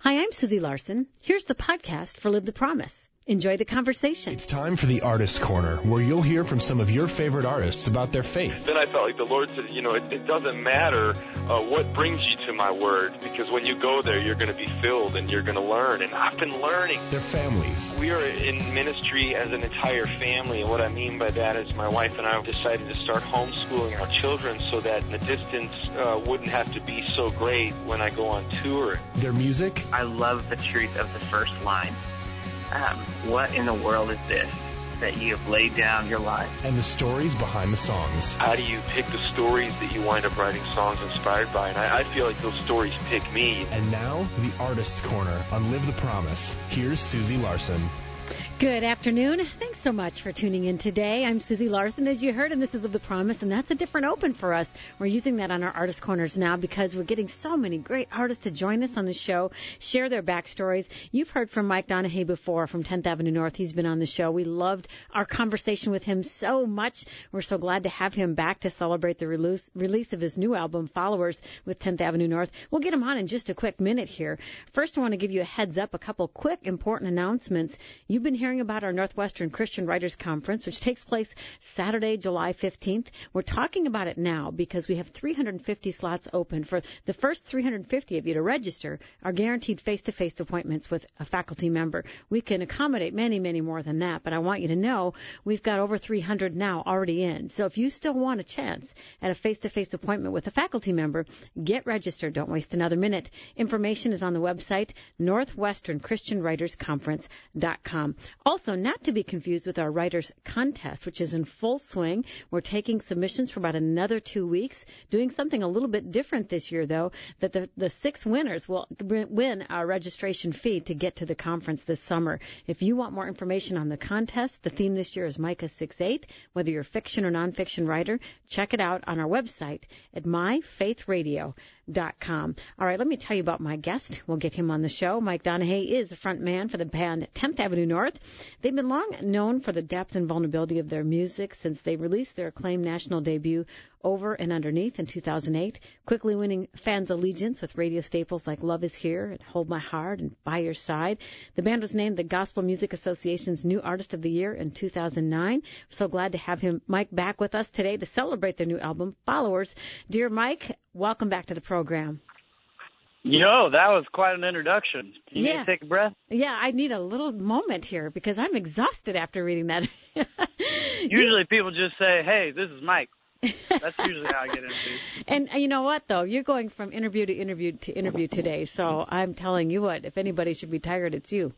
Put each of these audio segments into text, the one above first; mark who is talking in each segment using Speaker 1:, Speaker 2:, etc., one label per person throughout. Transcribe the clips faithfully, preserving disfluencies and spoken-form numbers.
Speaker 1: Hi, I'm Susie Larson. Here's the podcast for Live the Promise. Enjoy the conversation.
Speaker 2: It's time for the Artist Corner, where you'll hear from some of your favorite artists about their faith.
Speaker 3: Then I felt like the Lord said, you know, it, it doesn't matter uh, what brings you to my word, because when you go there, you're going to be filled and you're going to learn. And I've been learning.
Speaker 2: Their families.
Speaker 3: We are in ministry as an entire family, and what I mean by that is my wife and I have decided to start homeschooling our children so that the distance uh, wouldn't have to be so great when I go on tour.
Speaker 2: Their music.
Speaker 4: I love the truth of the first line. Um, what in the world is this that you have laid down your life?
Speaker 2: And the stories behind the songs.
Speaker 3: How do you pick the stories that you wind up writing songs inspired by? And I, I feel like those stories pick me.
Speaker 2: And now, the Artist's Corner on Live the Promise. Here's Susie Larson.
Speaker 1: Good afternoon. Thanks so much for tuning in today. I'm Susie Larson, as you heard, and this is Live the Promise, and that's a different open for us. We're using that on our Artist Corners now because we're getting so many great artists to join us on the show, share their backstories. You've heard from Mike Donahue before from tenth Avenue North. He's been on the show. We loved our conversation with him so much. We're so glad to have him back to celebrate the release, release of his new album, Followers, with tenth Avenue North. We'll get him on in just a quick minute here. First, I want to give you a heads up, a couple quick important announcements. You've been hearing about our Northwestern Christian Writers Conference, which takes place Saturday, July fifteenth. We're talking about it now because we have three hundred fifty slots open. For the first three hundred fifty of you to register are guaranteed face-to-face appointments with a faculty member. We can accommodate many, many more than that, but I want you to know we've got over three hundred now already in. So if you still want a chance at a face-to-face appointment with a faculty member, get registered. Don't waste another minute. Information is on the website, northwestern christian writers conference dot com. Also, not to be confused with our Writers Contest, which is in full swing. We're taking submissions for about another two weeks, doing something a little bit different this year, though, that the, the six winners will win our registration fee to get to the conference this summer. If you want more information on the contest, the theme this year is Micah six eight. Whether you're a fiction or nonfiction writer, check it out on our website at my faith radio dot com. All right, let me tell you about my guest. We'll get him on the show. Mike Donahue is the front man for the band tenth Avenue North. They've been long known for the depth and vulnerability of their music since they released their acclaimed national debut, Over and Underneath, in two thousand eight, quickly winning fans' allegiance with radio staples like Love Is Here and Hold My Heart and By Your Side. The band was named the Gospel Music Association's New Artist of the Year in two thousand nine. So glad to have him, Mike, back with us today to celebrate their new album, Followers. Dear Mike, welcome back to the program.
Speaker 5: Yo, that was quite an introduction. You
Speaker 1: yeah.
Speaker 5: need to take a breath?
Speaker 1: Yeah, I need a little moment here because I'm exhausted after reading that.
Speaker 5: Usually people just say, hey, this is Mike. That's usually how I get into.
Speaker 1: And you know what, though? You're going from interview to interview to interview today, so I'm telling you what, if anybody should be tired, it's you.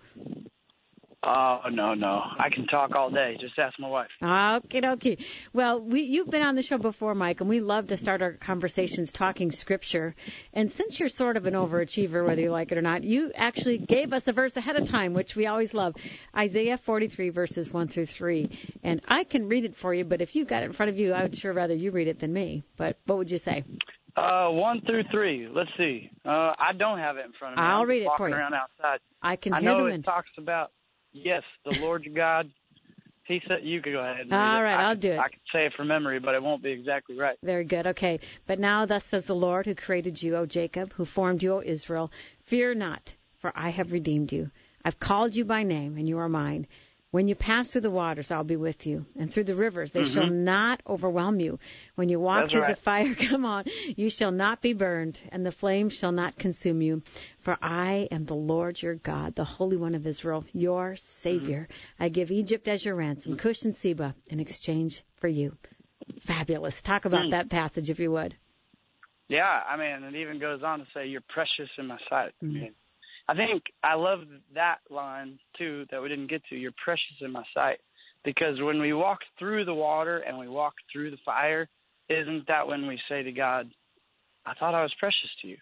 Speaker 5: Oh, no, no. I can talk all day. Just ask my wife.
Speaker 1: Okay, okay. Well, we, you've been on the show before, Mike, and we love to start our conversations talking Scripture. And since you're sort of an overachiever, whether you like it or not, you actually gave us a verse ahead of time, which we always love. Isaiah forty-three, verses one through three. And I can read it for you, but if you've got it in front of you, I would sure rather you read it than me. But what would you say?
Speaker 5: Uh, one through three. Let's see. Uh, I don't have it in front of me.
Speaker 1: I'll
Speaker 5: I'm
Speaker 1: read it for
Speaker 5: walking
Speaker 1: you.
Speaker 5: Around outside.
Speaker 1: I can
Speaker 5: I
Speaker 1: hear
Speaker 5: know
Speaker 1: them
Speaker 5: it
Speaker 1: in.
Speaker 5: talks about, yes, the Lord your God. He said, you could go ahead and read
Speaker 1: All
Speaker 5: it.
Speaker 1: right,
Speaker 5: I
Speaker 1: I'll
Speaker 5: could,
Speaker 1: do it.
Speaker 5: I could say it from memory, but it won't be exactly right.
Speaker 1: Very good. Okay. But now thus says the Lord who created you, O Jacob, who formed you, O Israel. Fear not, for I have redeemed you. I've called you by name, and you are mine. When you pass through the waters, I'll be with you. And through the rivers, they mm-hmm. shall not overwhelm you. When you walk
Speaker 5: That's
Speaker 1: through
Speaker 5: right.
Speaker 1: the fire, come on, you shall not be burned, and the flames shall not consume you. For I am the Lord your God, the Holy One of Israel, your Savior. Mm-hmm. I give Egypt as your ransom, Cush and Seba, in exchange for you. Fabulous. Talk about mm. that passage, if you would.
Speaker 5: Yeah, I mean, it even goes on to say, you're precious in my sight.
Speaker 1: Mm-hmm.
Speaker 5: I mean, I think I love that line, too, that we didn't get to. You're precious in my sight. Because when we walk through the water and we walk through the fire, isn't that when we say to God, I thought I was precious to you?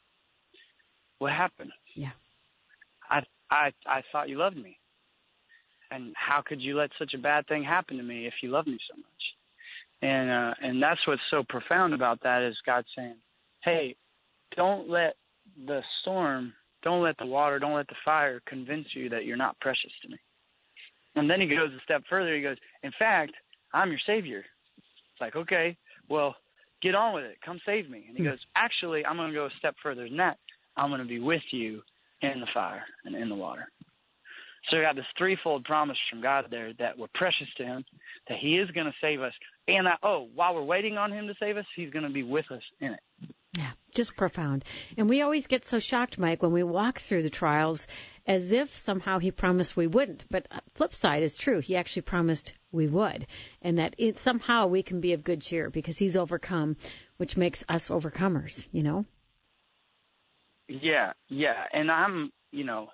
Speaker 5: What happened?
Speaker 1: Yeah.
Speaker 5: I I I thought you loved me. And how could you let such a bad thing happen to me if you love me so much? And uh, and that's what's so profound about that is God saying, hey, don't let the storm, don't let the water, don't let the fire convince you that you're not precious to me. And then he goes a step further. He goes, in fact, I'm your Savior. It's like, okay, well, get on with it. Come save me. And he goes, actually, I'm going to go a step further than that. I'm going to be with you in the fire and in the water. So we got this threefold promise from God there that we're precious to him, that he is going to save us, and that, oh, while we're waiting on him to save us, he's going to be with us in it.
Speaker 1: Yeah, just profound. And we always get so shocked, Mike, when we walk through the trials as if somehow he promised we wouldn't. But flip side is true. He actually promised we would, and that it, somehow we can be of good cheer because he's overcome, which makes us overcomers, you know?
Speaker 5: Yeah, yeah. And I'm, you know,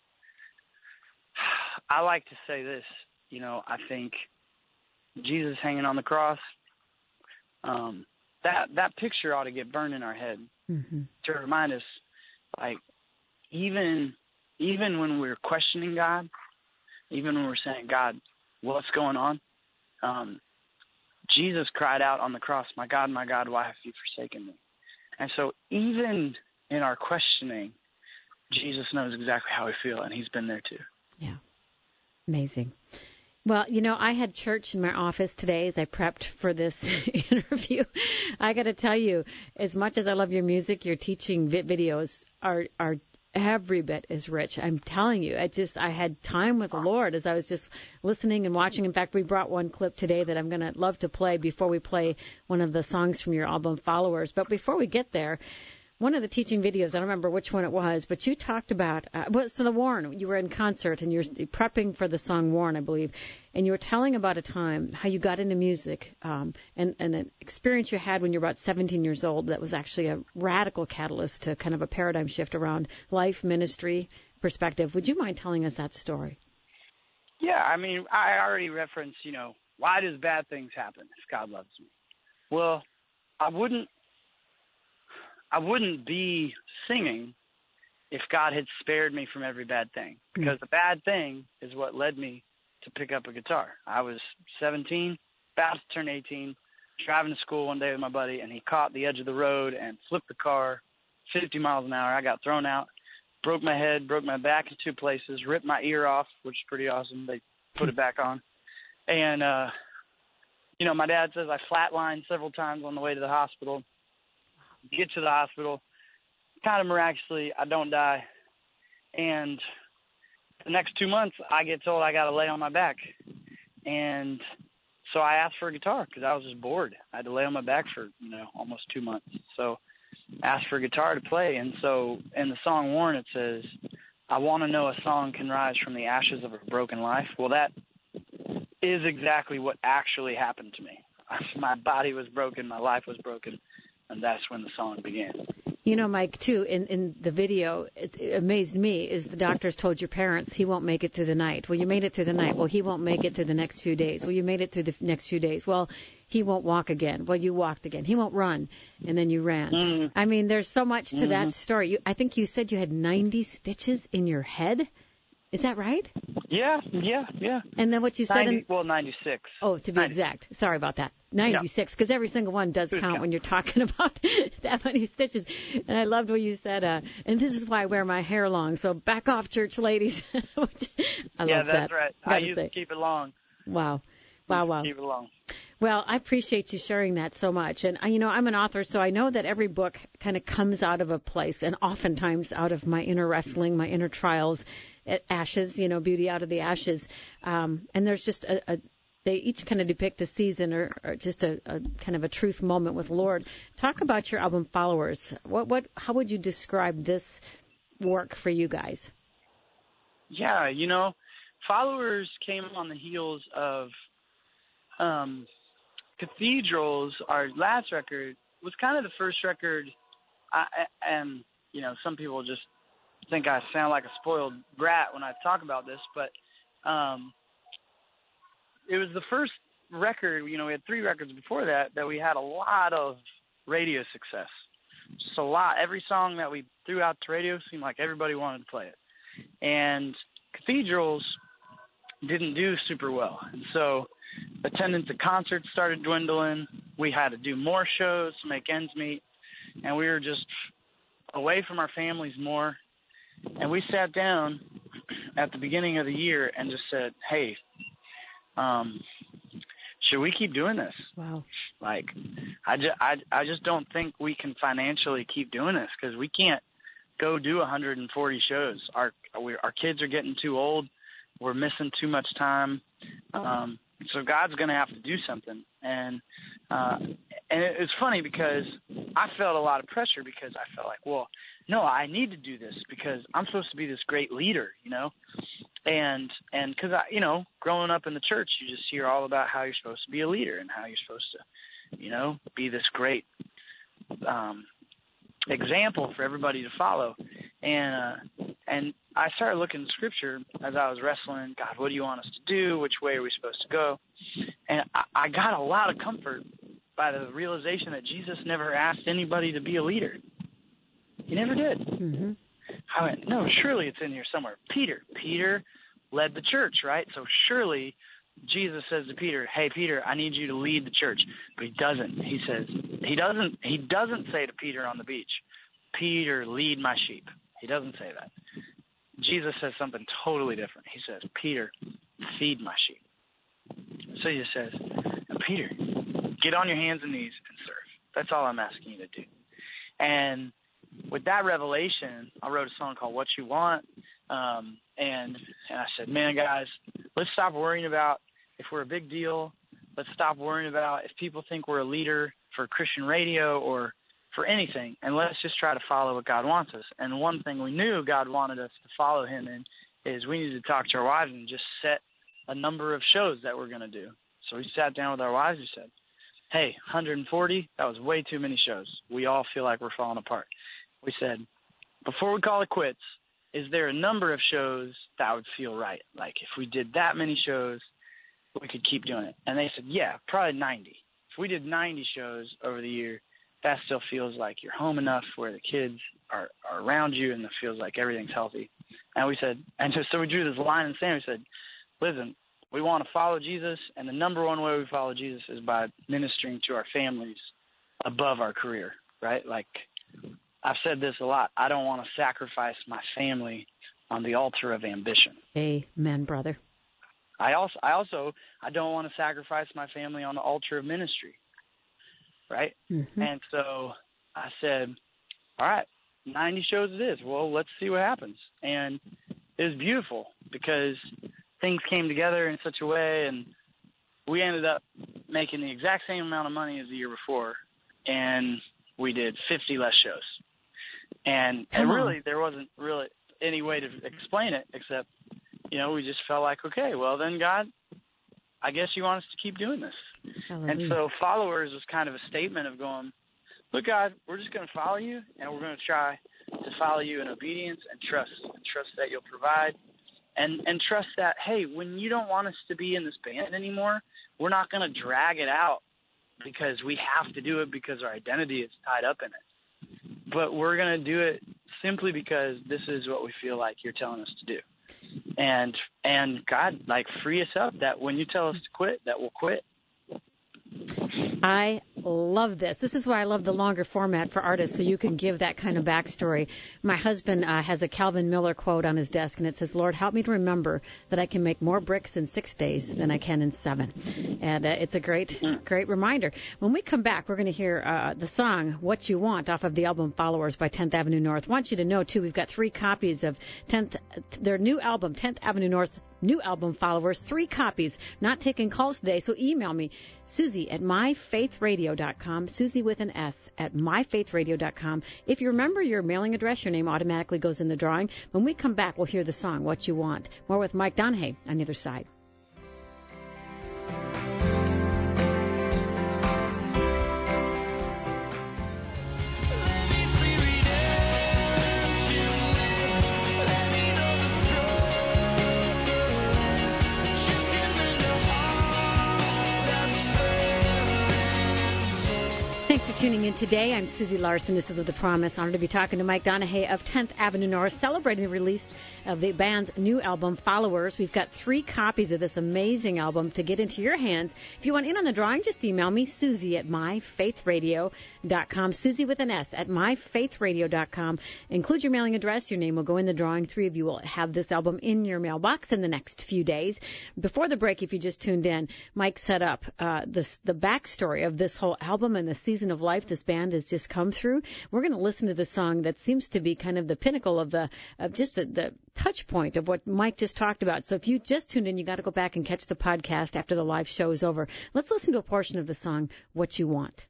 Speaker 5: I like to say this, you know, I think Jesus hanging on the cross, um, that that picture ought to get burned in our head mm-hmm. to remind us, like, even even when we're questioning God, even when we're saying, God, what's going on? Um, Jesus cried out on the cross, my God, my God, why have you forsaken me? And so even in our questioning, Jesus knows exactly how we feel, and he's been there too.
Speaker 1: Yeah. Amazing. Well, you know, I had church in my office today as I prepped for this interview. I got to tell you, as much as I love your music, your teaching videos are are every bit as rich. I'm telling you, I just I had time with the Lord as I was just listening and watching. In fact, we brought one clip today that I'm going to love to play before we play one of the songs from your album, Followers. But before we get there, one of the teaching videos, I don't remember which one it was, but you talked about, uh, well, so the Warren, you were in concert and you're prepping for the song Warren, I believe, and you were telling about a time how you got into music um, and, and an experience you had when you were about seventeen years old that was actually a radical catalyst to kind of a paradigm shift around life, ministry, perspective. Would you mind telling us that story?
Speaker 5: Yeah, I mean, I already referenced, you know, why does bad things happen if God loves me? Well, I wouldn't I wouldn't be singing if God had spared me from every bad thing, because the bad thing is what led me to pick up a guitar. I was seventeen, about to turn eighteen, driving to school one day with my buddy, and he caught the edge of the road and flipped the car fifty miles an hour. I got thrown out, broke my head, broke my back in two places, ripped my ear off, which is pretty awesome. They put it back on. And, uh, you know, my dad says I flatlined several times on the way to the hospital. Get to the hospital, kind of miraculously, I don't die. And the next two months, I get told I got to lay on my back. And so I asked for a guitar because I was just bored. I had to lay on my back for, you know, almost two months. So I asked for a guitar to play. And so in the song Warren, it says, I want to know a song can rise from the ashes of a broken life. Well, that is exactly what actually happened to me. My body was broken. My life was broken. And that's when the song began.
Speaker 1: You know, Mike, too, in, in the video, it, it amazed me is the doctors told your parents he won't make it through the night. Well, you made it through the night. Well, he won't make it through the next few days. Well, you made it through the next few days. Well, he won't walk again. Well, you walked again. He won't run. And then you ran. Mm-hmm. I mean, there's so much to mm-hmm. that story. You, I think you said you had ninety stitches in your head. Is that right?
Speaker 5: Yeah, yeah, yeah.
Speaker 1: And then what you said
Speaker 5: ninety,
Speaker 1: in...
Speaker 5: Well, ninety-six.
Speaker 1: Oh, to be
Speaker 5: ninety.
Speaker 1: Exact. Sorry about that. ninety-six, because yeah. every single one does count, count when you're talking about that many stitches. And I loved what you said, uh, and this is why I wear my hair long, so back off, church ladies. I
Speaker 5: yeah,
Speaker 1: love
Speaker 5: that's
Speaker 1: that.
Speaker 5: right. I used say. to keep it long.
Speaker 1: Wow. Wow, wow.
Speaker 5: Keep it long.
Speaker 1: Well, I appreciate you sharing that so much. And, you know, I'm an author, so I know that every book kind of comes out of a place, and oftentimes out of my inner wrestling, my inner trials, ashes, you know, beauty out of the ashes. Um, and there's just a, a they each kind of depict a season or, or just a, a kind of a truth moment with the Lord. Talk about your album Followers. What, what, how would you describe this work for you guys?
Speaker 5: Yeah, you know, Followers came on the heels of um, Cathedrals. Our last record was kind of the first record, I, and, you know, some people just think I sound like a spoiled brat when I talk about this, but um, it was the first record, you know, we had three records before that, that we had a lot of radio success. Just a lot. Every song that we threw out to radio seemed like everybody wanted to play it. And Cathedrals didn't do super well. And so attendance at concerts started dwindling. We had to do more shows to make ends meet. And we were just away from our families more. And we sat down at the beginning of the year and just said, hey, um, should we keep doing this?
Speaker 1: Wow.
Speaker 5: Like, I, ju- I, I just don't think we can financially keep doing this because we can't go do one hundred forty shows. Our we, our kids are getting too old. We're missing too much time. Um, so God's going to have to do something. And uh, and it, it's funny because I felt a lot of pressure because I felt like, well, no, I need to do this because I'm supposed to be this great leader, you know. And and because, I, you know, growing up in the church, you just hear all about how you're supposed to be a leader and how you're supposed to, you know, be this great um, example for everybody to follow. And uh, and I started looking at Scripture as I was wrestling. God, what do you want us to do? Which way are we supposed to go? And I, I got a lot of comfort by the realization that Jesus never asked anybody to be a leader. He never did.
Speaker 1: Mm-hmm.
Speaker 5: I went, no, surely it's in here somewhere. Peter. Peter led the church, right? So surely Jesus says to Peter, hey, Peter, I need you to lead the church. But he doesn't. He says, he doesn't, he doesn't say to Peter on the beach, Peter, lead my sheep. He doesn't say that. Jesus says something totally different. He says, Peter, feed my sheep. So he just says, Peter, get on your hands and knees and serve. That's all I'm asking you to do. And with that revelation, I wrote a song called What You Want. Um, and, and I said, man, guys, let's stop worrying about if we're a big deal. Let's stop worrying about if people think we're a leader for Christian radio or for anything. And let's just try to follow what God wants us. And one thing we knew God wanted us to follow him in is we needed to talk to our wives and just set a number of shows that we're going to do. So we sat down with our wives and said, hey, one hundred forty, that was way too many shows. We all feel like we're falling apart. We said, before we call it quits, is there a number of shows that would feel right? Like if we did that many shows, we could keep doing it. And they said, yeah, probably ninety. If we did ninety shows over the year, that still feels like you're home enough where the kids are, are around you and it feels like everything's healthy. And we said, and so, so we drew this line in the sand. We said, listen, we want to follow Jesus, and the number one way we follow Jesus is by ministering to our families above our career, right? Like I've said this a lot. I don't want to sacrifice my family on the altar of ambition.
Speaker 1: Amen, brother.
Speaker 5: I also, I also, I don't want to sacrifice my family on the altar of ministry, right? Mm-hmm. And so I said, all right, ninety shows it is. Well, let's see what happens. And it was beautiful because things came together in such a way, and we ended up making the exact same amount of money as the year before, and we did fifty less shows. And, and really, there wasn't really any way to explain it except, you know, we just felt like, okay, well then, God, I guess you want us to keep doing this. Hallelujah. And so followers was kind of a statement of going, look, God, we're just going to follow you, and we're going to try to follow you in obedience and trust, and trust that you'll provide, and, and trust that, hey, when you don't want us to be in this band anymore, we're not going to drag it out because we have to do it because our identity is tied up in it. But we're going to do it simply because this is what we feel like you're telling us to do. And, and God, like, free us up that when you tell us to quit, that we'll quit.
Speaker 1: I love this. This is why I love the longer format for artists, so you can give that kind of backstory. My husband uh, has a Calvin Miller quote on his desk, and it says, Lord, help me to remember that I can make more bricks in six days than I can in seven. And uh, it's a great, great reminder. When we come back, we're going to hear uh, the song, What You Want, off of the album Followers by tenth Avenue North. I want you to know, too, we've got three copies of tenth, their new album, tenth Avenue North's new album, Followers, three copies. Not taking calls today, so email me, Susie at my faith radio dot com, Susie with an S at my faith radio dot com. If you remember your mailing address, your name automatically goes in the drawing. When we come back, we'll hear the song, What You Want. More with Mike Donahue on the other side. Tuning in today, I'm Susie Larson. This is The Promise. Honored to be talking to Mike Donahue of tenth Avenue North, celebrating the release of the band's new album, Followers. We've got three copies of this amazing album to get into your hands. If you want in on the drawing, just email me, Susie at my faith radio dot com, Susie with an S at my faith radio dot com. Include your mailing address. Your name will go in the drawing. Three of you will have this album in your mailbox in the next few days. Before the break, if you just tuned in, Mike set up uh, this, the backstory of this whole album and the season of life life this band has just come through. We're going to listen to the song that seems to be kind of the pinnacle of the of just the, the touch point of what Mike just talked about. So if you just tuned in, you got to go back and catch the podcast after the live show is over. Let's listen to a portion of the song, What You Want.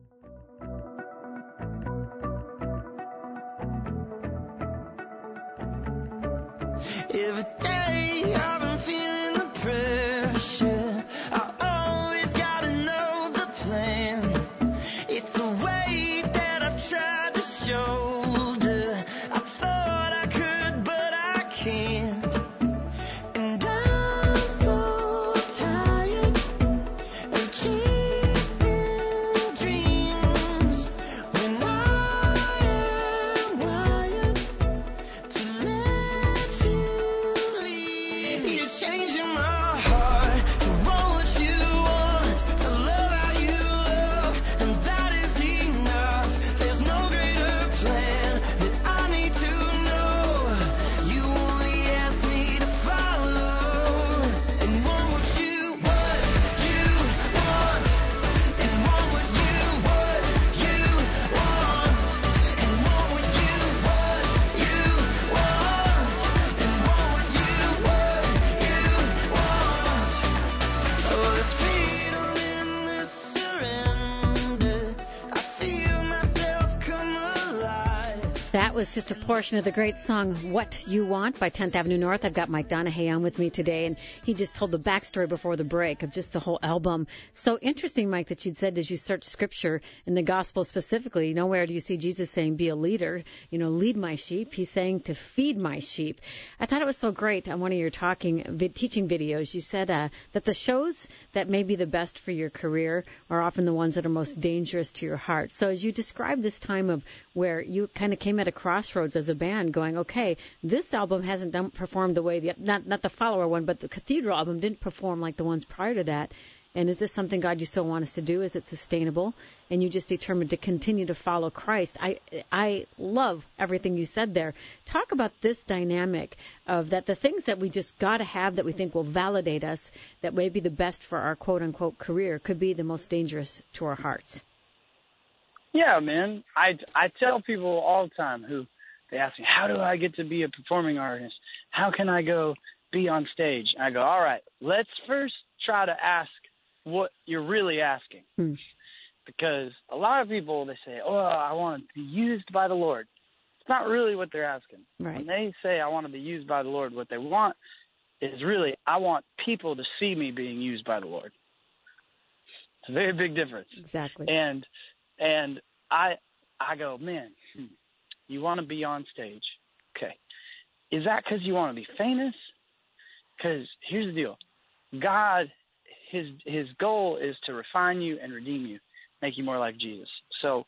Speaker 6: Every day I've been feeling the pressure. I always gotta know the plan. It's a weight that I've tried to shoulder. I thought I could, but I can't. And I'm so tired of chasing dreams when I am wired to let you. You're changing my heart to want what you want, to love how you love, and that is enough. There's no greater plan that I need to know. You only ask me to follow and want what you, what you want, and want what you, what you want, and want what you, what you want, and want what you, what you want. Oh, it's freedom in this surrender. I feel myself come alive.
Speaker 1: That was just a portion of the great song, What You Want, by tenth Avenue North. I've got Mike Donahue on with me today, and he just told the backstory before the break of just the whole album. So interesting, Mike, that you'd said as you search Scripture in the Gospel specifically, nowhere do you see Jesus saying, be a leader, you know, lead my sheep. He's saying to feed my sheep. I thought it was so great on one of your talking, vid, teaching videos. You said uh, that the shows that may be the best for your career are often the ones that are most dangerous to your heart. So as you describe this time of where you kind of came at a crossroads as a band going, okay, this album hasn't done, performed the way, the, not not the follower one, but the Cathedral album didn't perform like the ones prior to that. And is this something, God, you still want us to do? Is it sustainable? And you just determined to continue to follow Christ. I I love everything you said there. Talk about this dynamic of that the things that we just got to have that we think will validate us, that may be the best for our quote-unquote career, could be the most dangerous to our hearts.
Speaker 5: Yeah, man. I, I tell people all the time who they ask me, how do I get to be a performing artist? How can I go be on stage? And I go, all right, let's first try to ask what you're really asking.
Speaker 1: Hmm.
Speaker 5: Because a lot of people, they say, oh, I want to be used by the Lord. It's not really what they're asking.
Speaker 1: Right.
Speaker 5: When they say, I want to be used by the Lord, what they want is really, I want people to see me being used by the Lord. It's a very big difference.
Speaker 1: Exactly.
Speaker 5: And and I I go, man, hmm, you want to be on stage. Okay. Is that because you want to be famous? Because here's the deal. God, his his goal is to refine you and redeem you, make you more like Jesus. So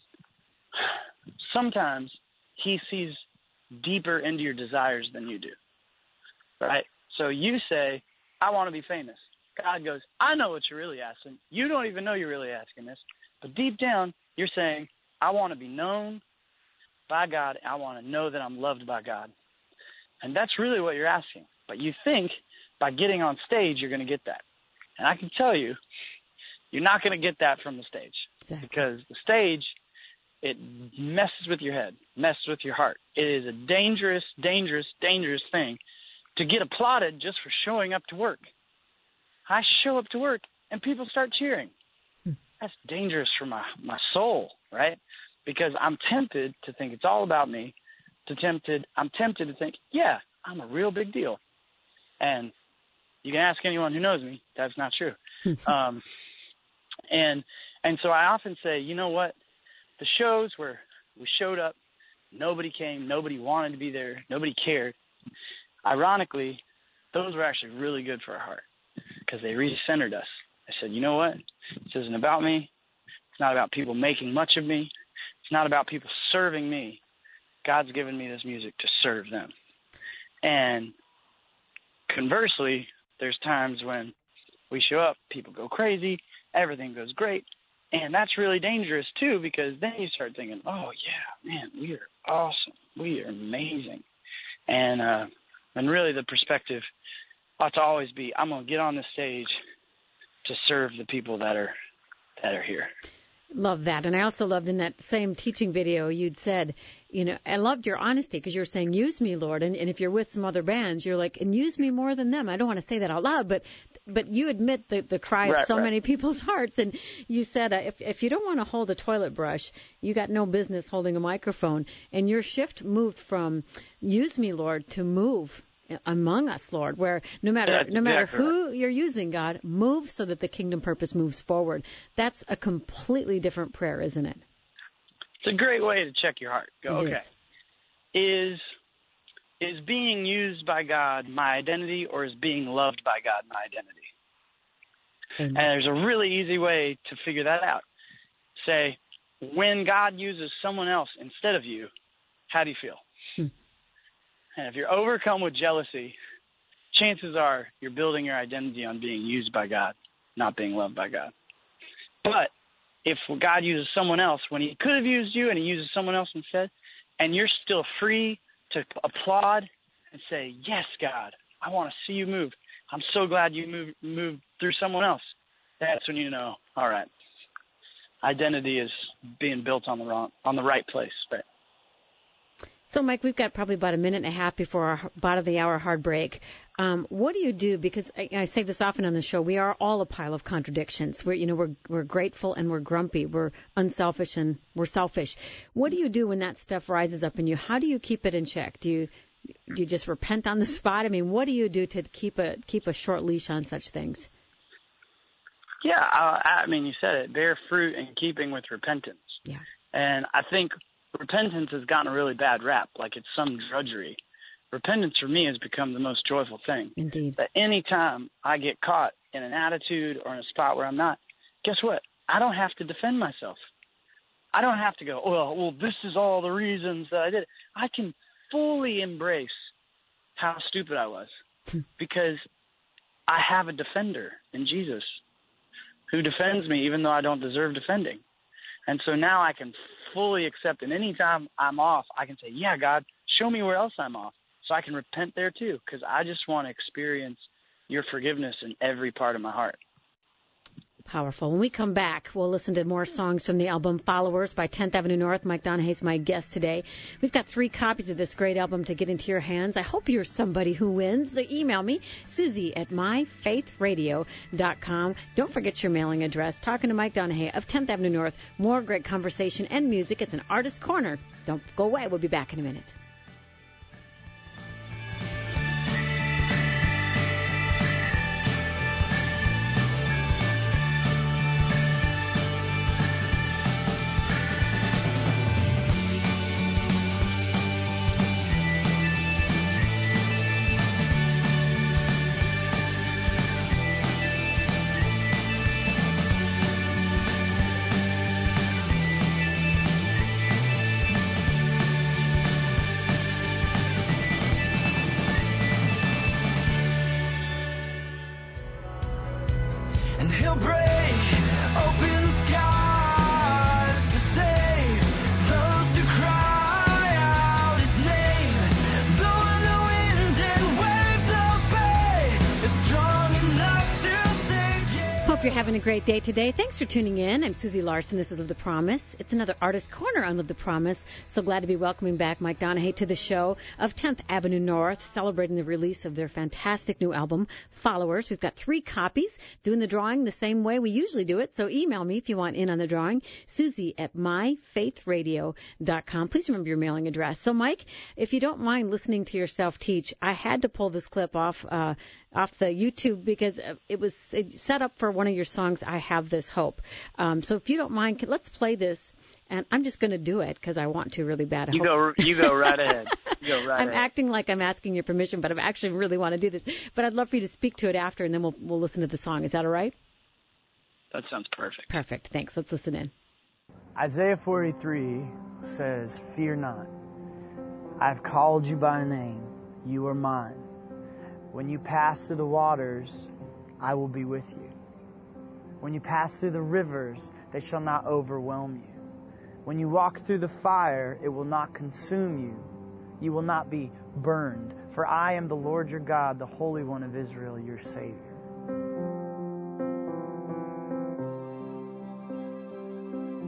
Speaker 5: sometimes he sees deeper into your desires than you do, right? So you say, I want to be famous. God goes, I know what you're really asking. You don't even know you're really asking this. But deep down, you're saying, I want to be known by God. I want to know that I'm loved by God. And that's really what you're asking. But you think by getting on stage, you're going to get that. And I can tell you, you're not going to get that from the stage.
Speaker 1: Exactly.
Speaker 5: Because the stage, it messes with your head, messes with your heart. It is a dangerous, dangerous, dangerous thing to get applauded just for showing up to work. I show up to work and people start cheering. Hmm. That's dangerous for my, my soul, right? Because I'm tempted to think it's all about me. To tempted, I'm tempted to think, yeah, I'm a real big deal. And you can ask anyone who knows me, that's not true. um, and and so I often say, you know what? The shows where we showed up, nobody came, nobody wanted to be there, nobody cared. Ironically, those were actually really good for our heart because they recentered us. I said, you know what? This isn't about me. It's not about people making much of me. It's not about people serving me. God's given me this music to serve them. And conversely, there's times when we show up, people go crazy, everything goes great. And that's really dangerous, too, because then you start thinking, oh, yeah, man, we are awesome. We are amazing. And uh, and really the perspective ought to always be, I'm going to get on the stage to serve the people that are that are here.
Speaker 1: Love that. And I also loved in that same teaching video you'd said, you know, I loved your honesty because you're saying, use me, Lord. And, and if you're with some other bands, you're like, and use me more than them. I don't want to say that out loud, but but you admit the, the cry
Speaker 5: right,
Speaker 1: of so
Speaker 5: right.
Speaker 1: many people's hearts. And you said, uh, if, if you don't want to hold a toilet brush, you got no business holding a microphone. And your shift moved from use me, Lord, to move among us, Lord, where no matter
Speaker 5: That's
Speaker 1: no matter
Speaker 5: exactly
Speaker 1: who
Speaker 5: right.
Speaker 1: you're using, God, move so that the kingdom purpose moves forward. That's a completely different prayer, isn't it?
Speaker 5: It's a great way to check your heart. Go,
Speaker 1: It
Speaker 5: okay,
Speaker 1: is.
Speaker 5: is is being used by God my identity, or is being loved by God my identity?
Speaker 1: Amen.
Speaker 5: And there's a really easy way to figure that out. Say, when God uses someone else instead of you, how do you feel?
Speaker 1: Hmm.
Speaker 5: And if you're overcome with jealousy, chances are you're building your identity on being used by God, not being loved by God. But if God uses someone else when he could have used you and he uses someone else instead, and you're still free to applaud and say, yes, God, I want to see you move. I'm so glad you moved, moved through someone else. That's when you know, all right, identity is being built on the wrong, on the right place. But
Speaker 1: So, Mike, we've got probably about a minute and a half before our bottom of the hour hard break. Um, what do you do? Because I, I say this often on the show, we are all a pile of contradictions. We're, you know, we're we're grateful and we're grumpy. We're unselfish and we're selfish. What do you do when that stuff rises up in you? How do you keep it in check? Do you do you just repent on the spot? I mean, what do you do to keep a keep a short leash on such things?
Speaker 5: yeah, I, I mean, you said it, bear fruit in keeping with repentance.
Speaker 1: Yeah.
Speaker 5: And I think repentance has gotten a really bad rap, like it's some drudgery. Repentance for me has become the most joyful thing.
Speaker 1: Indeed.
Speaker 5: That any time I get caught in an attitude or in a spot where I'm not, guess what? I don't have to defend myself. I don't have to go, well, well, this is all the reasons that I did it. I can fully embrace how stupid I was because I have a defender in Jesus who defends me even though I don't deserve defending. And so now I can fully accept, and anytime I'm off, I can say, yeah, God, show me where else I'm off so I can repent there too, because I just want to experience your forgiveness in every part of my heart.
Speaker 1: Powerful. When we come back, we'll listen to more songs from the album Followers by tenth Avenue North. Mike Donahue my guest today. We've got three copies of this great album to get into your hands. I hope you're somebody who wins. So email me, Susie at my faith radio dot com. Don't forget your mailing address. Talking to Mike Donahue of tenth Avenue North. More great conversation and music. It's an Artist Corner. Don't go away. We'll be back in a minute.
Speaker 6: And he'll break open skies to save those who cry out his name. Blowing the wind and waves obey is strong enough to sink it.
Speaker 1: Hope you're having a great day today. Thanks for tuning in. I'm Susie Larson. This is Live the Promise. It's another Artist Corner on Live the Promise. So glad to be welcoming back Mike Donahue to the show of tenth Avenue North, celebrating the release of their fantastic new album, Followers. We've got three copies, doing the drawing the same way we usually do it. So email me if you want in on the drawing, Susie at my faith radio dot com. Please remember your mailing address. So, Mike, if you don't mind listening to yourself teach, I had to pull this clip off uh, off the YouTube because it was set up for one of your songs, I Have This Hope. Um, so if you don't mind, let's play this. And I'm just going to do it because I want to really bad. I
Speaker 5: You
Speaker 1: hope.
Speaker 5: go, you go right ahead. You go right
Speaker 1: I'm
Speaker 5: ahead.
Speaker 1: acting like I'm asking your permission, but I actually really want to do this. But I'd love for you to speak to it after, and then we'll we'll listen to the song. Is that all right?
Speaker 5: That sounds perfect.
Speaker 1: Perfect. Thanks. Let's listen in.
Speaker 7: Isaiah forty-three says, "Fear not. I've called you by name. You are mine. When you pass through the waters, I will be with you. When you pass through the rivers, they shall not overwhelm you. When you walk through the fire, it will not consume you. You will not be burned. For I am the Lord your God, the Holy One of Israel, your Savior."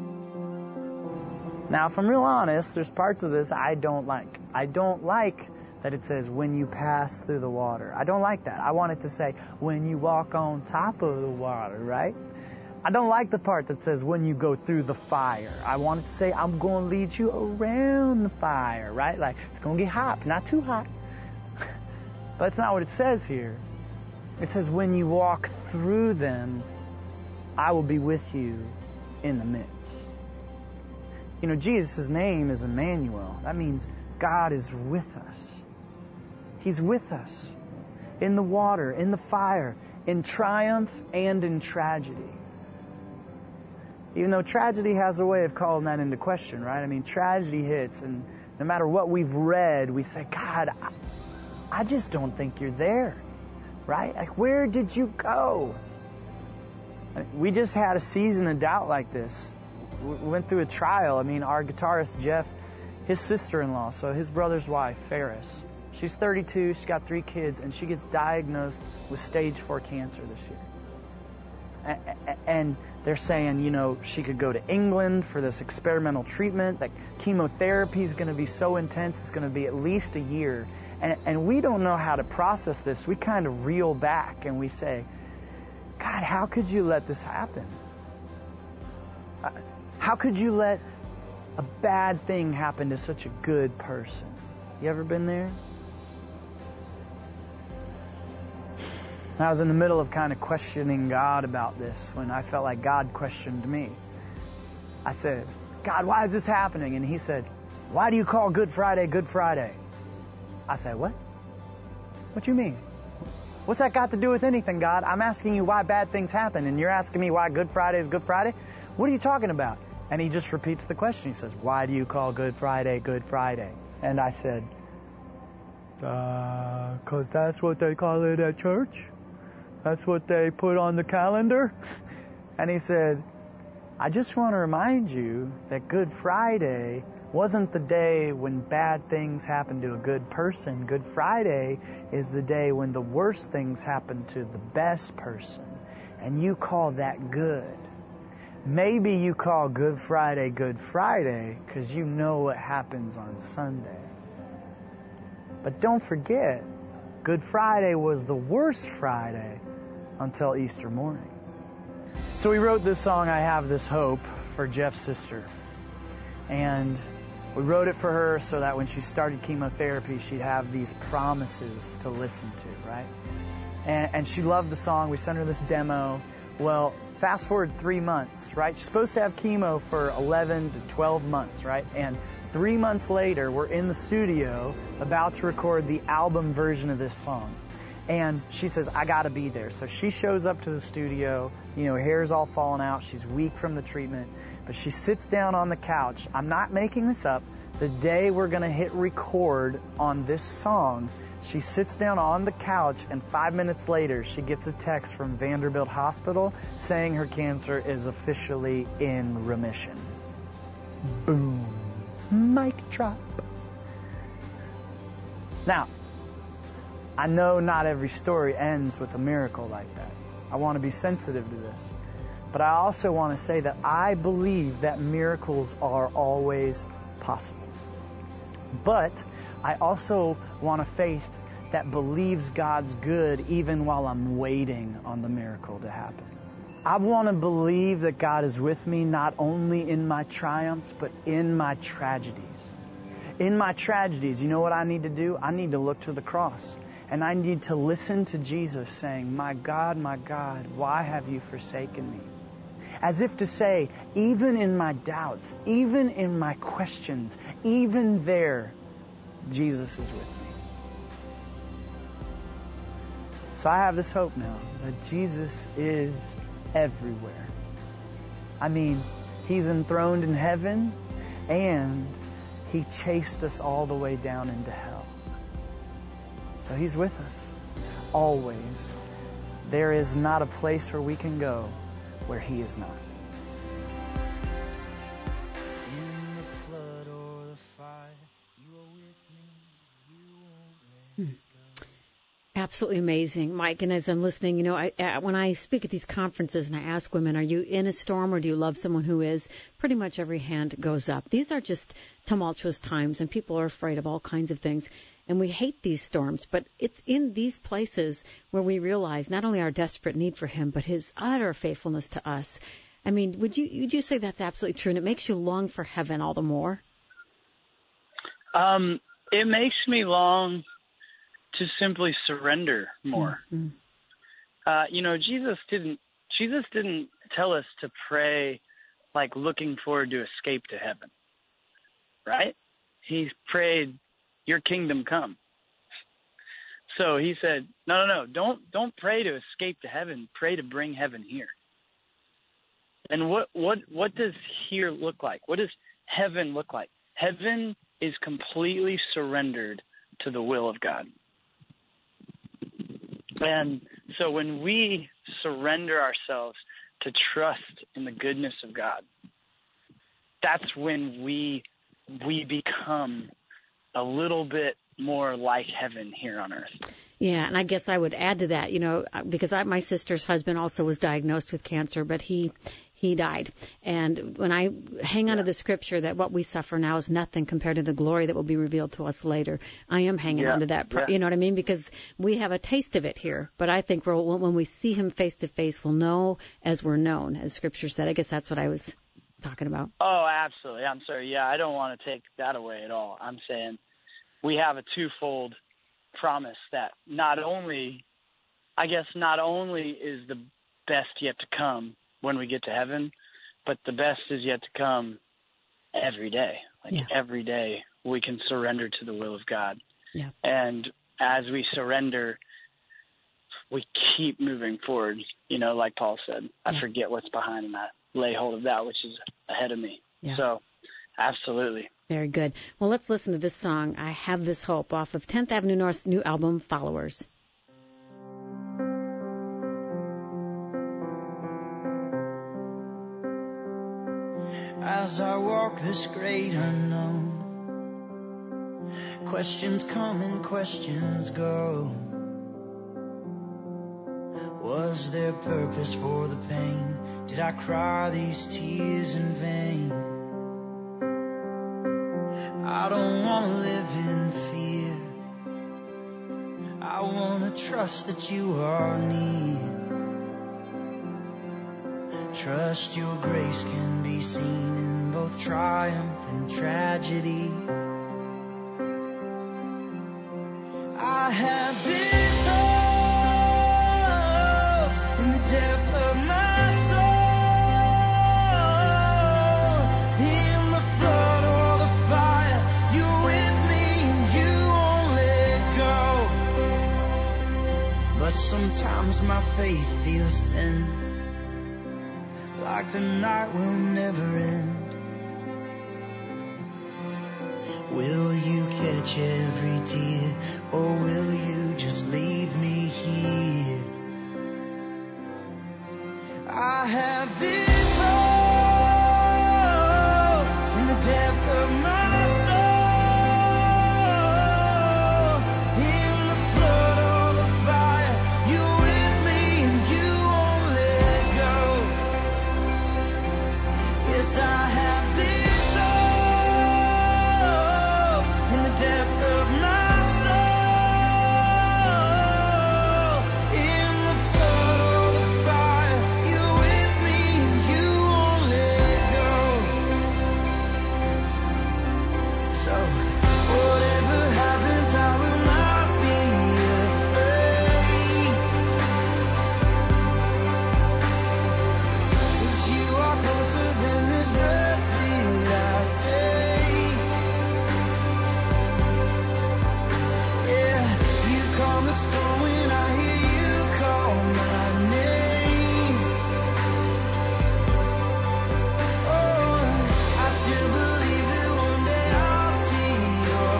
Speaker 7: Now, if I'm real honest, there's parts of this I don't like. I don't like that it says, when you pass through the water. I don't like that. I want it to say, when you walk on top of the water, right? I don't like the part that says, when you go through the fire. I want it to say, I'm going to lead you around the fire, right? Like, it's going to get hot, not too hot. But that's not what it says here. It says, when you walk through them, I will be with you in the midst. You know, Jesus' name is Emmanuel. That means God is with us. He's with us in the water, in the fire, in triumph and in tragedy. Even though tragedy has a way of calling that into question, right? I mean, tragedy hits, and no matter what we've read, we say, God, I, I just don't think you're there, right? Like, where did you go? We just had a season of doubt like this. We went through a trial. I mean, our guitarist, Jeff, his sister-in-law, so his brother's wife, Ferris, she's thirty-two, she's got three kids, and she gets diagnosed with stage four cancer this year. And they're saying, you know, she could go to England for this experimental treatment, that chemotherapy is going to be so intense, it's going to be at least a year. And, and we don't know how to process this. We kind of reel back and we say, God, how could you let this happen? How could you let a bad thing happen to such a good person? You ever been there? I was in the middle of kind of questioning God about this when I felt like God questioned me. I said, God, why is this happening? And He said, why do you call Good Friday Good Friday? I said, what? What do you mean? What's that got to do with anything, God? I'm asking you why bad things happen, and you're asking me why Good Friday is Good Friday? What are you talking about? And He just repeats the question. He says, why do you call Good Friday Good Friday? And I said, uh, 'cause that's what they call it at church. That's what they put on the calendar. And He said, I just want to remind you that Good Friday wasn't the day when bad things happened to a good person. Good Friday is the day when the worst things happen to the best person. And you call that good. Maybe you call Good Friday Good Friday because you know what happens on Sunday. But don't forget, Good Friday was the worst Friday until Easter morning. So we wrote this song, I Have This Hope, for Jeff's sister. And we wrote it for her so that when she started chemotherapy, she'd have these promises to listen to, right? And, and she loved the song. We sent her this demo. Well, fast forward three months, right? She's supposed to have chemo for eleven to twelve months, right? And three months later, we're in the studio about to record the album version of this song. And she says, I got to be there. So she shows up to the studio. You know, her hair's all falling out. She's weak from the treatment. But she sits down on the couch. I'm not making this up. The day we're going to hit record on this song, she sits down on the couch, and five minutes later, she gets a text from Vanderbilt Hospital saying her cancer is officially in remission. Boom. Mic drop. Now, I know not every story ends with a miracle like that. I want to be sensitive to this. But I also want to say that I believe that miracles are always possible. But I also want a faith that believes God's good even while I'm waiting on the miracle to happen. I want to believe that God is with me not only in my triumphs, but in my tragedies. In my tragedies, you know what I need to do? I need to look to the cross. And I need to listen to Jesus saying, my God, my God, why have you forsaken me? As if to say, even in my doubts, even in my questions, even there, Jesus is with me. So I have this hope now that Jesus is everywhere. I mean, He's enthroned in heaven, and He chased us all the way down into hell. So He's with us, always. There is not a place where we can go where He is not.
Speaker 6: In the flood or the fire, you are with me, you won't let go.
Speaker 1: Absolutely amazing, Mike. And as I'm listening, you know, I, uh, when I speak at these conferences and I ask women, are you in a storm or do you love someone who is? Pretty much every hand goes up. These are just tumultuous times, and people are afraid of all kinds of things. And we hate these storms, but it's in these places where we realize not only our desperate need for him, but his utter faithfulness to us. I mean, would you would you say that's absolutely true? And it makes you long for heaven all the more?
Speaker 5: Um, it makes me long to simply surrender more.
Speaker 1: Mm-hmm.
Speaker 5: Uh, you know, Jesus didn't Jesus didn't tell us to pray like looking forward to escape to heaven, right? He prayed, your kingdom come. So he said, no, no, no, don't don't pray to escape to heaven. Pray to bring heaven here. And what what what does here look like? What does heaven look like? Heaven is completely surrendered to the will of God. And so when we surrender ourselves to trust in the goodness of God, that's when we we become a little bit more like heaven here on earth.
Speaker 1: Yeah, and I guess I would add to that, you know, because I, my sister's husband also was diagnosed with cancer, but he he died. And when I hang on yeah. to the scripture that what we suffer now is nothing compared to the glory that will be revealed to us later, I am hanging
Speaker 5: yeah.
Speaker 1: on to that.
Speaker 5: Yeah.
Speaker 1: You know what I mean? Because we have a taste of it here. But I think we'll, when we see him face to face, we'll know as we're known, as scripture said. I guess that's what I was talking about.
Speaker 5: Oh, absolutely. I'm sorry. Yeah, I don't want to take that away at all. I'm saying we have a twofold promise that not only, I guess, not only is the best yet to come when we get to heaven, but the best is yet to come every day. Like
Speaker 1: yeah.
Speaker 5: every day we can surrender to the will of God.
Speaker 1: Yeah.
Speaker 5: And as we surrender, we keep moving forward. You know, like Paul said, I
Speaker 1: yeah.
Speaker 5: forget what's behind and I lay hold of that which is ahead of me.
Speaker 1: Yeah.
Speaker 5: So absolutely.
Speaker 1: Very good. Well, let's listen to this song, I Have This Hope, off of tenth Avenue North's new album, Followers.
Speaker 6: As I walk this great unknown, questions come and questions go. Was there purpose for the pain? Did I cry these tears in vain? I don't want to live in fear. I want to trust that you are near. Trust your grace can be seen in both triumph and tragedy. I have this hope in the depth of my soul. In the flood or the fire, you're with me and you won't let go. But sometimes my faith feels thin, like the night will never end. Will you catch every tear, or will you just leave me here? I have this hope in the depth of my soul. In the flood or the fire, you're with me and you won't let go. Yes, I have this hope in the depth of my soul. In the flood or the fire, you're with me and you won't let go. So whatever happens, I will not be afraid, 'cause you are closer than this breath that I take. Yeah, you calm the storm when I hear you call my name. Oh, I still believe that one day I'll see your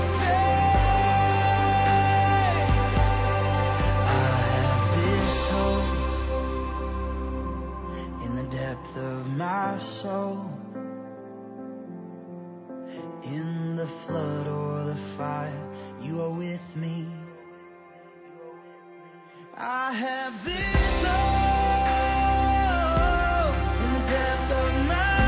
Speaker 6: face. I have this hope in the depth of my soul. In the flood or the fire, you are with me. I have this hope in the depth of my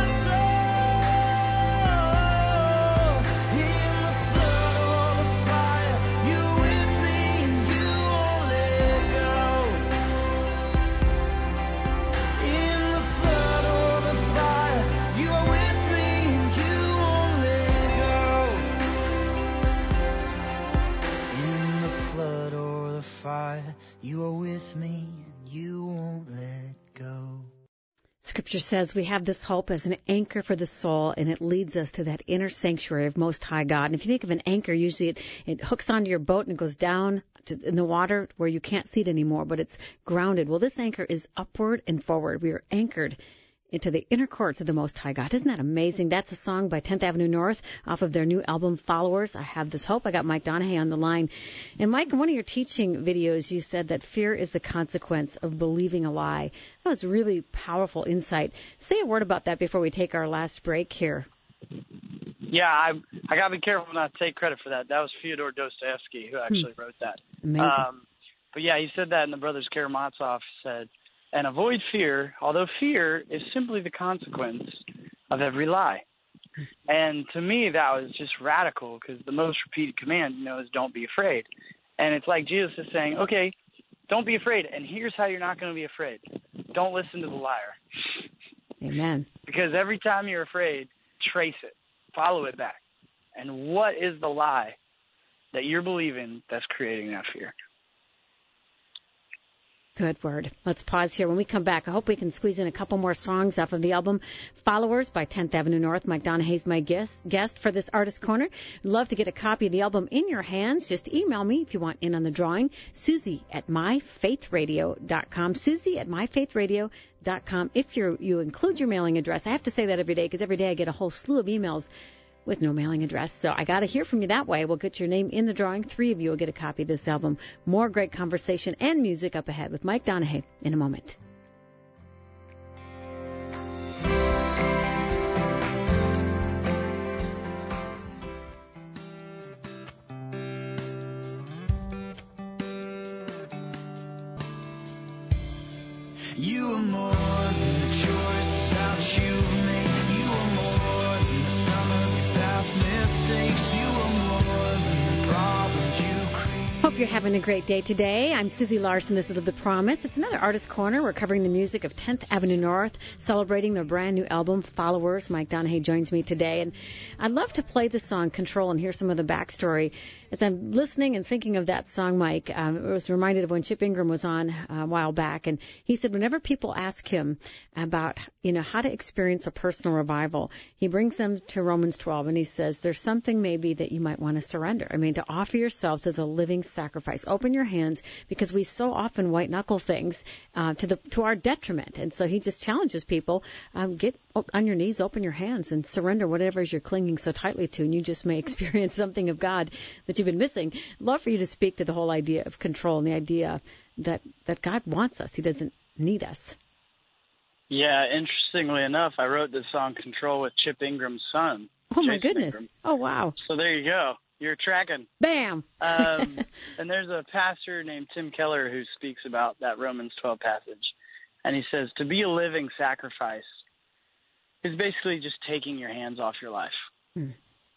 Speaker 6: soul. In the flood or the fire, you're with me and you won't let go. In the flood or the fire, you are with me and you won't let go. In the flood or the fire, you are with me and you won't let go.
Speaker 1: Scripture says we have this hope as an anchor for the soul, and it leads us to that inner sanctuary of Most High God. And if you think of an anchor, usually it, it hooks onto your boat and it goes down to, in the water where you can't see it anymore, but it's grounded. Well, this anchor is upward and forward. We are anchored into the inner courts of the Most High God. Isn't that amazing? That's a song by tenth Avenue North off of their new album, Followers. I Have This Hope. I got Mike Donehey on the line. And Mike, in one of your teaching videos, you said that fear is the consequence of believing a lie. That was really powerful insight. Say a word about that before we take our last break here.
Speaker 5: Yeah, I I got to be careful not to take credit for that. That was Fyodor Dostoevsky who actually hmm. wrote that.
Speaker 1: Amazing.
Speaker 5: Um, but yeah, he said that, and the brothers Karamazov said, and avoid fear, although fear is simply the consequence of every lie. And to me, that was just radical, because the most repeated command, you know, is don't be afraid. And it's like Jesus is saying, okay, don't be afraid, and here's how you're not going to be afraid. Don't listen to the liar.
Speaker 1: Amen.
Speaker 5: Because every time you're afraid, trace it, follow it back. And what is the lie that you're believing that's creating that fear?
Speaker 1: Good word. Let's pause here. When we come back, I hope we can squeeze in a couple more songs off of the album Followers by tenth Avenue North. Mike Donehey's my guest, guest for this Artist Corner. Love to get a copy of the album in your hands. Just email me if you want in on the drawing. Susie at my faith radio dot com. Susie at my faith radio dot com. If you you include your mailing address, I have to say that every day because every day I get a whole slew of emails with no mailing address. So I got to hear from you that way. We'll get your name in the drawing. Three of you will get a copy of this album. More great conversation and music up ahead with Mike Donehey in a moment.
Speaker 6: You are more than the choices that you've made. You are more than the sum of your past mistakes. You are more than the problems you create.
Speaker 1: Hope you're having a great day today. I'm Susie Larson. This is The Promise. It's another Artist Corner. We're covering the music of tenth Avenue North, celebrating their brand new album, Followers. Mike Donehey joins me today. And I'd love to play the song Control and hear some of the backstory. As I'm listening and thinking of that song, Mike, um, I was reminded of when Chip Ingram was on uh, a while back, and he said whenever people ask him about, you know, how to experience a personal revival, he brings them to Romans twelve, and he says there's something maybe that you might want to surrender. I mean, to offer yourselves as a living sacrifice. Open your hands, because we so often white-knuckle things uh, to the to our detriment. And so he just challenges people, um, get on your knees, open your hands, and surrender whatever it is you're clinging so tightly to, and you just may experience something of God that you've been missing. I'd love for you to speak to the whole idea of control and the idea that, that God wants us. He doesn't need us.
Speaker 5: Yeah, interestingly enough, I wrote this song Control with Chip Ingram's son.
Speaker 1: Oh, my
Speaker 5: Jason
Speaker 1: goodness.
Speaker 5: Ingram.
Speaker 1: Oh, wow.
Speaker 5: So there you go. You're tracking.
Speaker 1: Bam.
Speaker 5: um, and there's a pastor named Tim Keller who speaks about that Romans twelve passage. And he says, to be a living sacrifice is basically just taking your hands off your life. Hmm.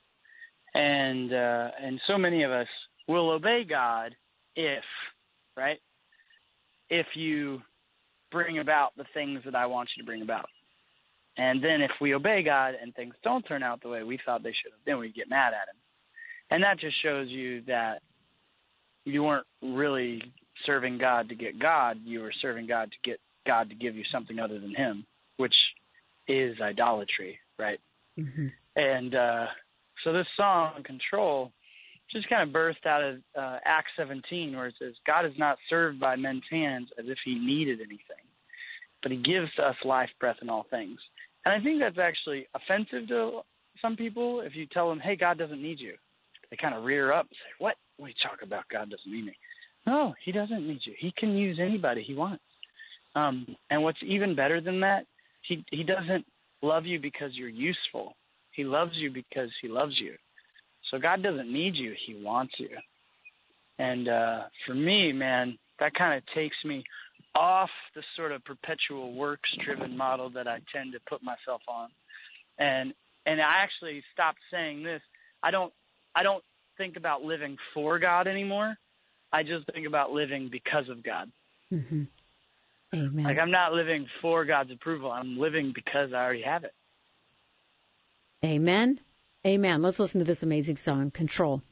Speaker 5: And uh, and so many of us will obey God if, right, if you bring about the things that I want you to bring about. And then if we obey God and things don't turn out the way we thought they should have, then we get mad at him. And that just shows you that you weren't really serving God to get God. You were serving God to get God to give you something other than him, which is idolatry, right? Mm-hmm. And uh, so this song, Control, just kind of birthed out of uh, Acts seventeen, where it says, God is not served by men's hands as if he needed anything, but he gives to us life, breath, and all things. And I think that's actually offensive to some people if you tell them, hey, God doesn't need you. They kind of rear up and say, what? What are you talking about? God doesn't need me. No, he doesn't need you. He can use anybody he wants. Um, and what's even better than that, he he doesn't love you because you're useful. He loves you because he loves you. So God doesn't need you. He wants you. And uh, for me, man, that kind of takes me off the sort of perpetual works-driven model that I tend to put myself on. And and I actually stopped saying this. I don't I don't think about living for God anymore. I just think about living because of God.
Speaker 1: Mm-hmm. Amen.
Speaker 5: Like, I'm not living for God's approval. I'm living because I already have it.
Speaker 1: Amen. Amen. Let's listen to this amazing song, Control.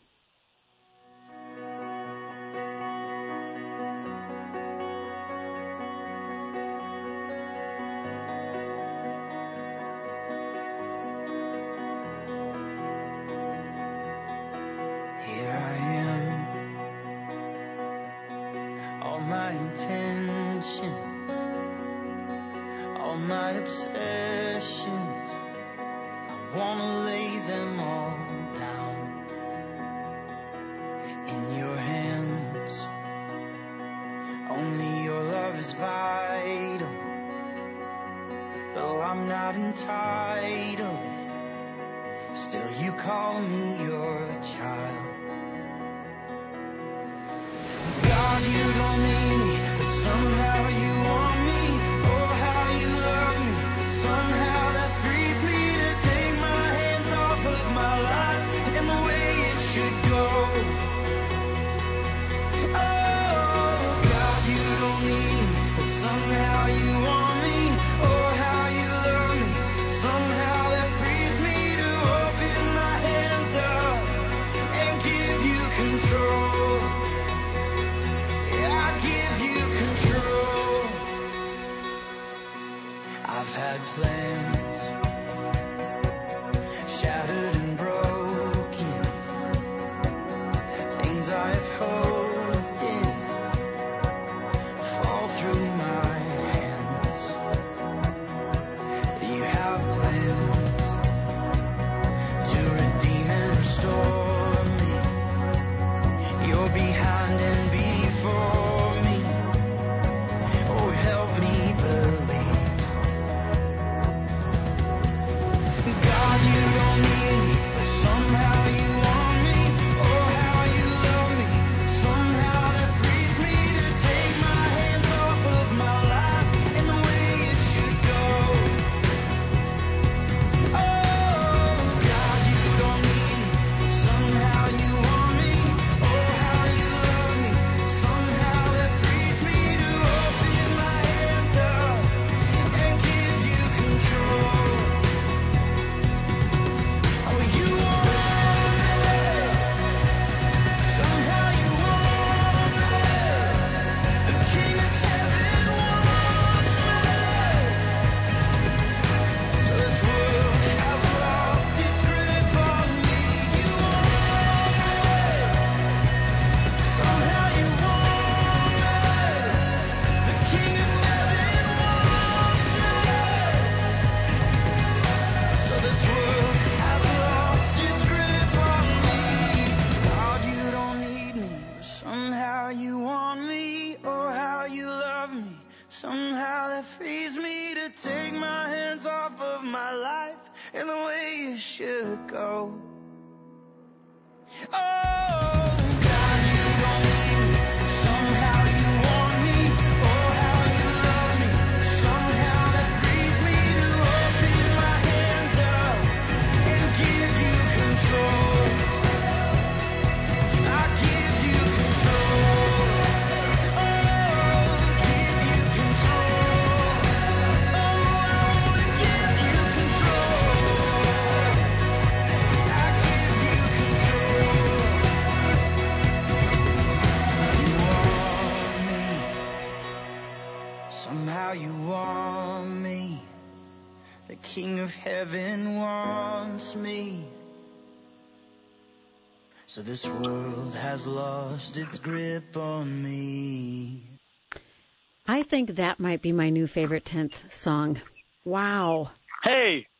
Speaker 6: So this world has lost its grip on me.
Speaker 1: I think that might be my new favorite tenth song. Wow.
Speaker 5: Hey,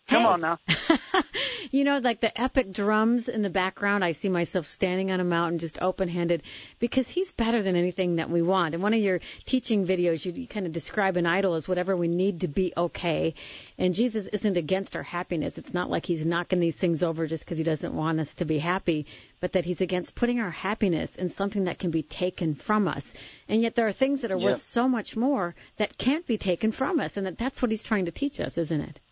Speaker 5: Come
Speaker 1: hey.
Speaker 5: on now.
Speaker 1: You know, like the epic drums in the background, I see myself standing on a mountain just open-handed because he's better than anything that we want. In one of your teaching videos, you, you kind of describe an idol as whatever we need to be okay. And Jesus isn't against our happiness. It's not like he's knocking these things over just because he doesn't want us to be happy, but that he's against putting our happiness in something that can be taken from us. And yet there are things that are
Speaker 5: Yep.
Speaker 1: worth so much more that can't be taken from us. And that that's what he's trying to teach us, isn't it?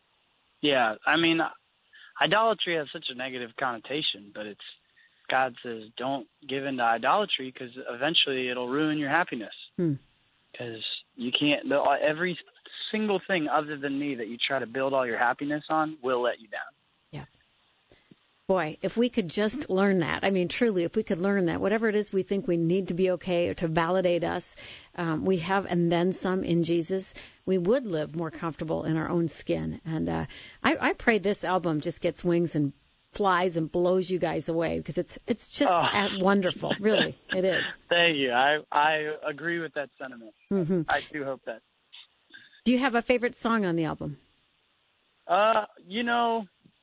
Speaker 5: Yeah, I mean, idolatry has such a negative connotation, but it's God says don't give into idolatry because eventually it'll ruin your happiness.
Speaker 1: Hmm.
Speaker 5: Because you can't, the, every single thing other than me that you try to build all your happiness on will let you down.
Speaker 1: Yeah. Boy, if we could just learn that, I mean, truly, if we could learn that, whatever it is we think we need to be okay or to validate us, um, we have and then some in Jesus, we would live more comfortable in our own skin. And uh, I, I pray this album just gets wings and flies and blows you guys away because it's it's just
Speaker 5: Oh.
Speaker 1: wonderful. Really, it is.
Speaker 5: Thank you. I I agree with that sentiment.
Speaker 1: Mm-hmm.
Speaker 5: I do hope that.
Speaker 1: Do you have a favorite song on the album?
Speaker 5: Uh, you know,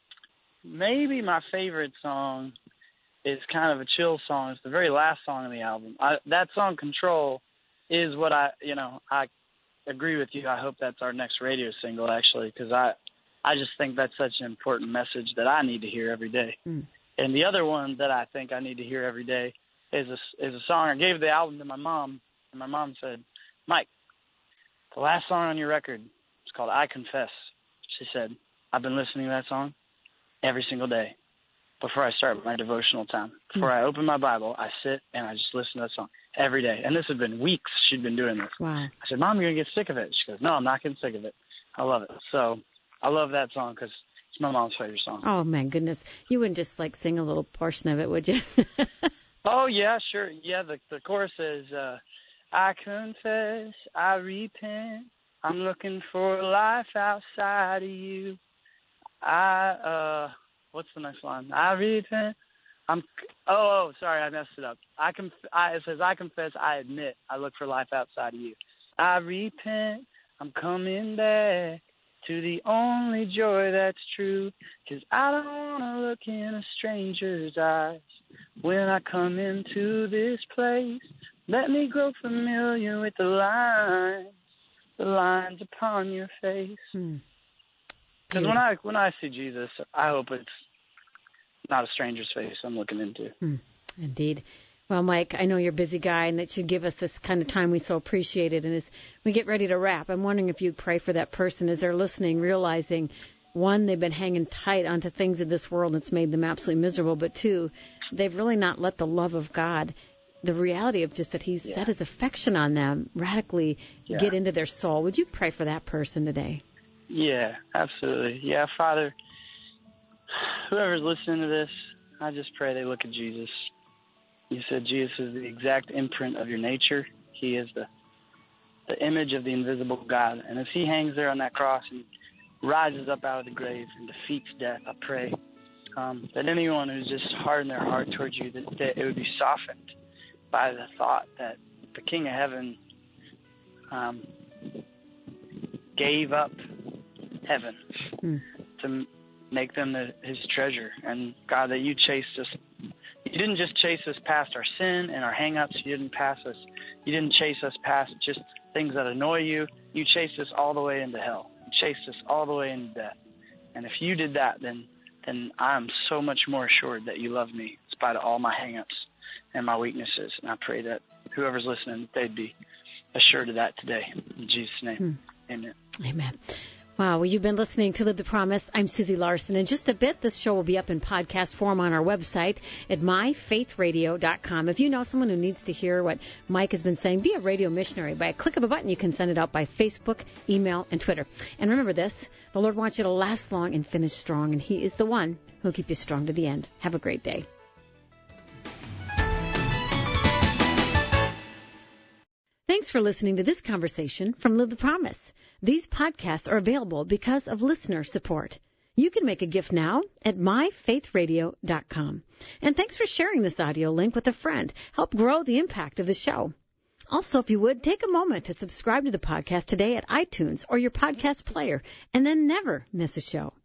Speaker 5: maybe my favorite song is kind of a chill song. It's the very last song on the album. I, that song, Control, is what I, you know, I agree with you. I hope that's our next radio single, actually, because I, I just think that's such an important message that I need to hear every day.
Speaker 1: Mm.
Speaker 5: And the other one that I think I need to hear every day is a, is a song. I gave the album to my mom, and my mom said, Mike, the last song on your record is called I Confess. She said, I've been listening to that song every single day before I start my devotional time. Before mm. I open my Bible, I sit and I just listen to that song every day. And this had been weeks she'd been doing this.
Speaker 1: Wow.
Speaker 5: I said, Mom, you're going to get sick of it. She goes, no, I'm not getting sick of it. I love it. So I love that song because it's my mom's favorite song.
Speaker 1: Oh, my goodness. You wouldn't just, like, sing a little portion of it, would you?
Speaker 5: Oh, yeah, sure. Yeah, the, the chorus is, uh, I confess, I repent, I'm looking for life outside of you. I, uh, what's the next line? I repent. I'm, oh, oh, sorry, I messed it up. I conf, I, it says, I confess, I admit, I look for life outside of you. I repent, I'm coming back to the only joy that's true, 'cause I don't want to look in a stranger's eyes. When I come into this place, let me grow familiar with the lines, the lines upon your face.
Speaker 1: Hmm.
Speaker 5: Because when I when I see Jesus, I hope it's not a stranger's face I'm looking into.
Speaker 1: Hmm. Indeed. Well, Mike, I know you're a busy guy, and that you give us this kind of time we so appreciate it. And as we get ready to wrap, I'm wondering if you'd pray for that person as they're listening, realizing, one, they've been hanging tight onto things in this world that's made them absolutely miserable, but two, they've really not let the love of God, the reality of just that he's
Speaker 5: Yeah.
Speaker 1: set his affection on them, radically
Speaker 5: Yeah.
Speaker 1: get into their soul. Would you pray for that person today?
Speaker 5: Yeah, absolutely. Yeah, Father, whoever's listening to this, I just pray they look at Jesus. You said Jesus is the exact imprint of your nature. He is the the image of the invisible God. And as he hangs there on that cross and rises up out of the grave and defeats death, I pray um, that anyone who's just hardened their heart towards you, that, that it would be softened by the thought that the King of Heaven um, gave up heaven
Speaker 1: Hmm.
Speaker 5: to make them the, his treasure. And God, that you chased us. You didn't just chase us past our sin and our hang-ups. You didn't pass us. You didn't chase us past just things that annoy you. You chased us all the way into hell. You chased us all the way into death. And if you did that, then then I'm so much more assured that you love me in spite of all my hang-ups and my weaknesses. And I pray that whoever's listening, they'd be assured of that today. In Jesus' name,
Speaker 1: Hmm.
Speaker 5: amen.
Speaker 1: Amen. Wow, well, you've been listening to Live the Promise. I'm Susie Larson. In just a bit, this show will be up in podcast form on our website at my faith radio dot com. If you know someone who needs to hear what Mike has been saying, be a radio missionary. By a click of a button, you can send it out by Facebook, email, and Twitter. And remember this, the Lord wants you to last long and finish strong, and he is the one who will keep you strong to the end. Have a great day. Thanks for listening to this conversation from Live the Promise. These podcasts are available because of listener support. You can make a gift now at my faith radio dot com. And thanks for sharing this audio link with a friend. Help grow the impact of the show. Also, if you would, take a moment to subscribe to the podcast today at iTunes or your podcast player, and then never miss a show.